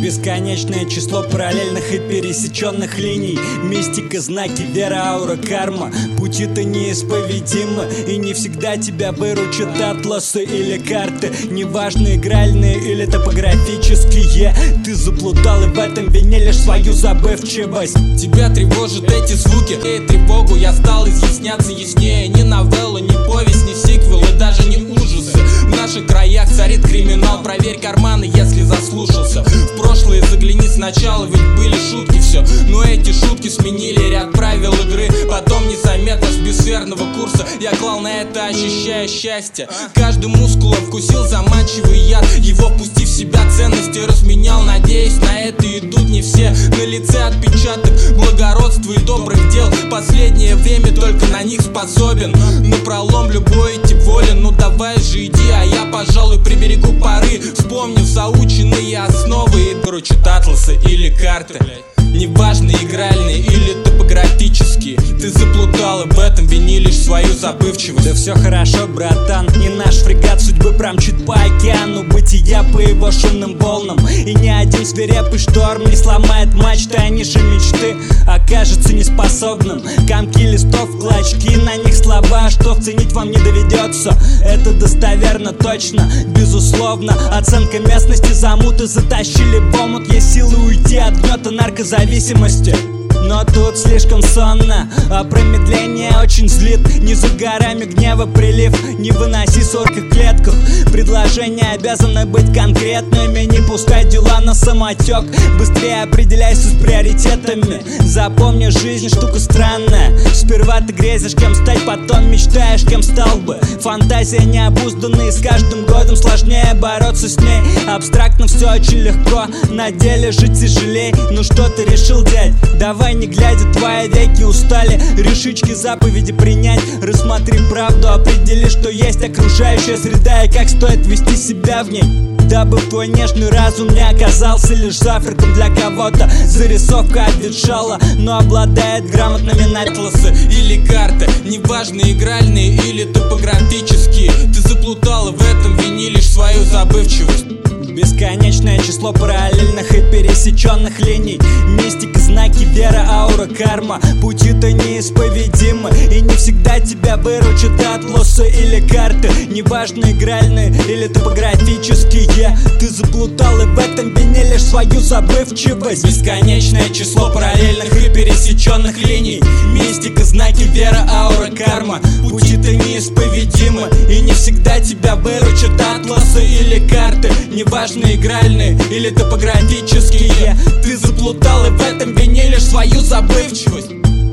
Бесконечное число параллельных и пересеченных линий. Мистика, знаки, вера, аура, карма. Пути-то неисповедимы, и не всегда тебя выручат атласы или карты. Неважно, игральные или топографические. Ты заплутал, и в этом вине лишь свою забывчивость. Тебя тревожат эти звуки, и тревогу я стал изъясняться яснее. Ни новелла, ни повесть, ни сиквел, и даже не ужасы. В наших краях царит криминал, проверь карманы, если заслушался. В прошлое загляни сначала, ведь были шутки все. Но эти шутки сменили ряд правил игры. Потом незаметно с бессферного курса я клал на это, ощущая счастье. Каждый мускулом вкусил заманчивый яд. Его впустив в себя ценности разменял. Надеюсь, на это идут не все. На лице отпечаток благородства и добрых дел. Последнее время только на них способен. Напролом любой идти волен. Ну давай же иди, а я, пожалуй, приберегу поры. Вспомнив заученные основы и выручат атласы или карты. Неважно, игральные или топографические. Ты заплутал, и в этом вини лишь свою забывчивость. Да все хорошо, братан, не наш фрегат судьбы промчит по океану бытия, по его шумным волнам. И ни один свирепый шторм не сломает мачты, а ниши мечты окажется неспособным. Комки листов, клочки, на них слова, что вценить вам не доведется. Это достоверно, точно, безусловно. Оценка местности, замуты затащили в омут. Есть силы уйти от гнета наркозависимости, но тут слишком сонно, а промедление очень злит. Не за горами гнева прилив, не выноси ссорки в клетках. Предложения обязаны быть конкретными, не пускай дела на самотек. Быстрее определяйся с приоритетами. Запомни, жизнь штука странная. Сперва ты грезишь, кем стать, потом мечтаешь, кем стал бы. Фантазия необузданная, и с каждым годом сложнее бороться с ней. Абстрактно все очень легко, на деле жить тяжелей. Ну что ты решил, дядь? Давай, не глядя, твои веки устали решички, заповеди принять. Рассмотри правду, определи, что есть окружающая среда и как стоит вести себя в ней, дабы твой нежный разум не оказался лишь завтраком для кого-то. Зарисовка обветшала, но обладает грамотными атласы или карты. Неважно, игральные или топографические. Ты заплутал, и в этом вини лишь свою забывчивость. Бесконечное число параллельных и пересеченных линий. Мистика, знаки, вера, аура, карма. Пути-то неисповедимы, и не всегда тебя выручат атласы или карты. Неважно, игральные или топографические. Ты заплутал, и в этом вине лишь свою забывчивость. Бесконечное число параллельных и пересеченных линий. Мистика, знаки, вера, аура, карма. Пути-то неисповедимы, и не всегда тебя выручат атласы или карты. Неважно, игральные или топографические. Ты заплутал, и в этом вини лишь свою забывчивость.